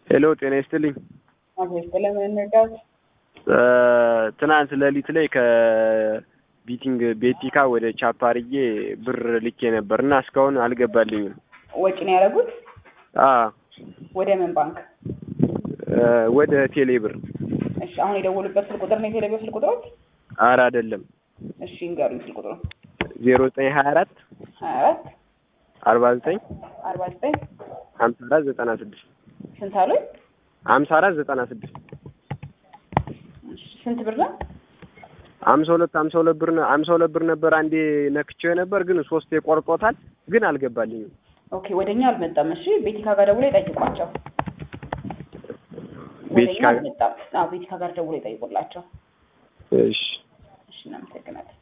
ሄሎ ጤና ይስጥልኝ። አሁን ስለምን እንርዳት? ትናንት ሌሊት ላይ ከቢቲንግ ቤቲካ ወደ ቻፓርዬ ብር ልኬ ነበርና እስካሁን አልገባልኝም። ወጪ ነው ያደረጉት? ወደ ምን ባንክ? ወደ ቴሌ ብር። እሺ አሁን የደወሉበት ስልክ ቁጥር ነው የቴሌ ብር ስልክ ቁጥር? ኧረ አይደለም። እሺ እንገሩኝ ስልክ ቁጥሩ። 0924 24 49 49 54 96 ስንት አሉ? 54 96 ስንት ብር ነው? 52 ብር ነው። 52 ብር ነበር አንዴ ነክቼው ነበር ግን ሶስት የቆርጦታል ግን አልገባልኝም። ኦኬ ወደኛ አልመጣም። እሺ ቤቲካ ጋር ደውሎ ይጠይቋቸው። ቤቲካ ጋር ደውሎ ይጠይቁላቸው። እሺ እናመሰግናለን።